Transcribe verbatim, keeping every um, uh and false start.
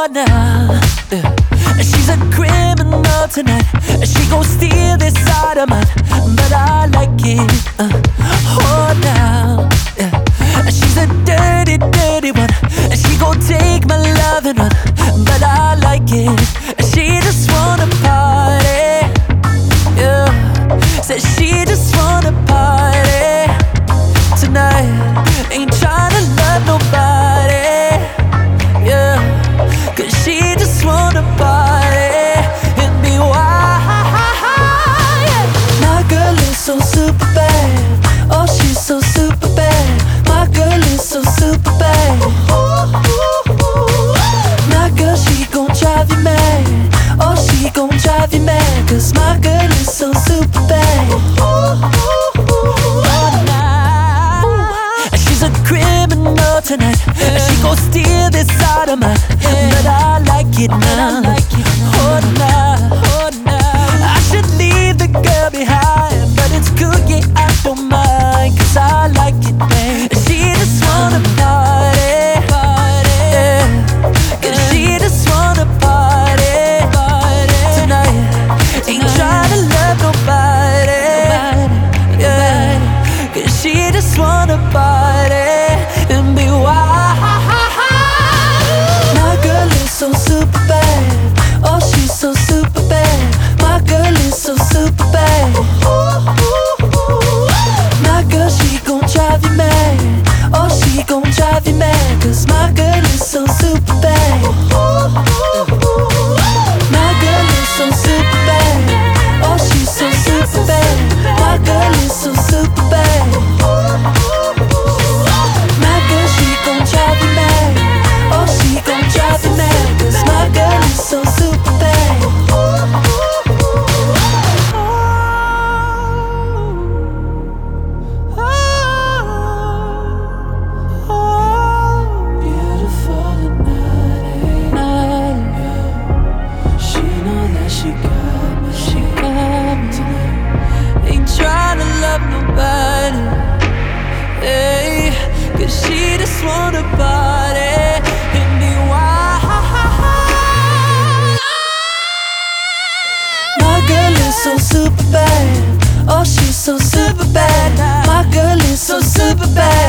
Oh, now yeah. She's a criminal tonight. She gon' steal this side of mine, but I like it. uh. Oh, now yeah. She's a dirty, dirty one. She gon' take my love and run, but I like it. She just wanna party, yeah. Said she just wanna party tonight. Ain't tryna love nobody, yeah. Cause she just wanna party and be wild, yeah. My girl is so super bad. Oh, she's so super bad. My girl is so super bad. My girl, she gon' drive you mad. Oh, she gon' drive you mad. Cause my girl is so super bad. She's a criminal tonight. She gon' steal this side of mine, but I like it now. Oh, now, oh, now. I should leave the girl behind, but it's good, yeah, I don't mind. Cause I like it, man. She just wanna party, yeah. Cause she just wanna party tonight. Ain't tryna love nobody, yeah. Cause she just wanna party and be wild. My girl is so super bad. Oh, she's so super bad. My girl is so super bad. My girl, she gon' drive you mad. Oh, she gon' drive you mad. Cause my girl is so super bad. My girl is so super bad. Oh, she's so super bad. My girl is so super bad. My girl, she gon' drive you mad. Oh, she gon' drive you mad. Cause my girl is so super bad. Beautiful tonight, yeah. She know that she got me, she got me tonight. Ain't tryna love nobody, hey. Cause she just wanna party and be wild. My girl is so super bad. Oh, she's so super bad. My girl is so super bad.